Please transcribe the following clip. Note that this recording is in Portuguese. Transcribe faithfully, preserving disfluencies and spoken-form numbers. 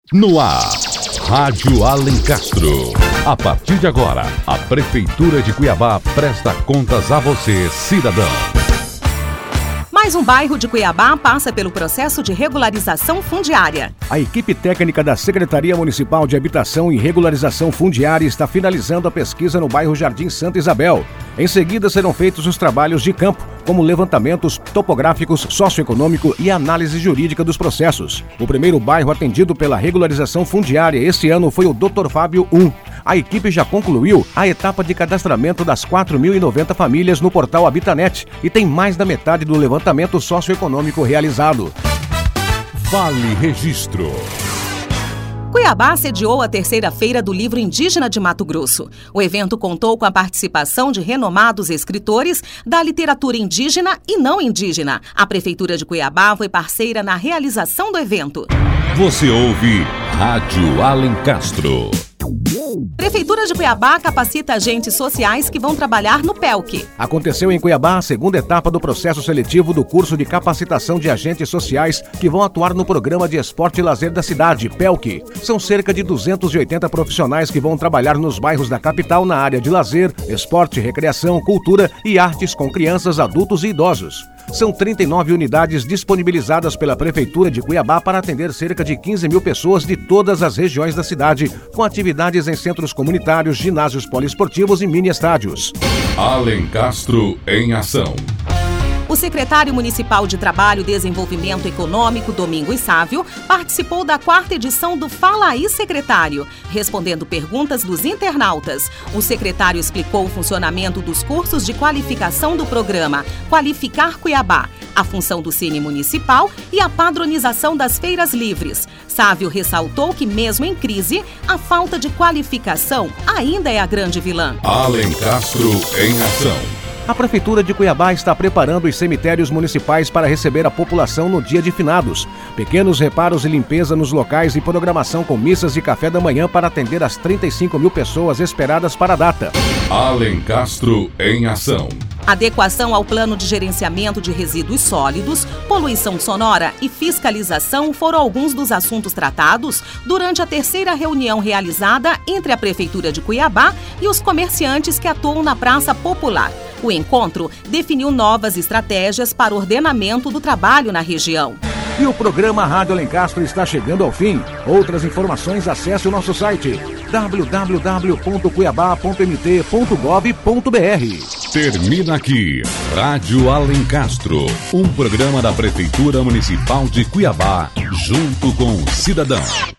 No ar, Rádio Alencastro. A partir de agora, a Prefeitura de Cuiabá presta contas a você, cidadão. Mais um bairro de Cuiabá passa pelo processo de regularização fundiária. A equipe técnica da Secretaria Municipal de Habitação e Regularização Fundiária está finalizando a pesquisa no bairro Jardim Santa Isabel. Em seguida serão feitos os trabalhos de campo, como levantamentos topográficos, socioeconômico e análise jurídica dos processos. O primeiro bairro atendido pela regularização fundiária este ano foi o doutor Fábio um. A equipe já concluiu a etapa de cadastramento das quatro mil e noventa famílias no portal Habitanet e tem mais da metade do levantamento socioeconômico realizado. Vale Registro. Cuiabá sediou a terceira feira do livro indígena de Mato Grosso. O evento contou com a participação de renomados escritores da literatura indígena e não indígena. A Prefeitura de Cuiabá foi parceira na realização do evento. Você ouve Rádio Alencastro. Prefeitura de Cuiabá capacita agentes sociais que vão trabalhar no P E L C. Aconteceu em Cuiabá a segunda etapa do processo seletivo do curso de capacitação de agentes sociais que vão atuar no Programa de Esporte e Lazer da cidade, P E L C. São cerca de duzentos e oitenta profissionais que vão trabalhar nos bairros da capital na área de lazer, esporte, recreação, cultura e artes com crianças, adultos e idosos. São trinta e nove unidades disponibilizadas pela Prefeitura de Cuiabá para atender cerca de quinze mil pessoas de todas as regiões da cidade, com atividades em centros comunitários, ginásios poliesportivos e mini-estádios. Alencastro em ação. O secretário municipal de Trabalho e Desenvolvimento Econômico, Domingos Sávio, participou da quarta edição do Fala aí, Secretário, respondendo perguntas dos internautas. O secretário explicou o funcionamento dos cursos de qualificação do programa Qualificar Cuiabá, a função do Cine Municipal e a padronização das feiras livres. Sávio ressaltou que, mesmo em crise, a falta de qualificação ainda é a grande vilã. Alencastro em ação. A Prefeitura de Cuiabá está preparando os cemitérios municipais para receber a população no dia de finados. Pequenos reparos e limpeza nos locais e programação com missas e café da manhã para atender as trinta e cinco mil pessoas esperadas para a data. Alencastro em ação. Adequação ao plano de gerenciamento de resíduos sólidos, poluição sonora e fiscalização foram alguns dos assuntos tratados durante a terceira reunião realizada entre a Prefeitura de Cuiabá e os comerciantes que atuam na Praça Popular. O encontro definiu novas estratégias para o ordenamento do trabalho na região. E o programa Rádio Alencastro está chegando ao fim. Outras informações, acesse o nosso site w w w ponto cuiabá ponto m t ponto gov ponto b r. Termina aqui Rádio Alencastro, um programa da Prefeitura Municipal de Cuiabá, junto com o cidadão.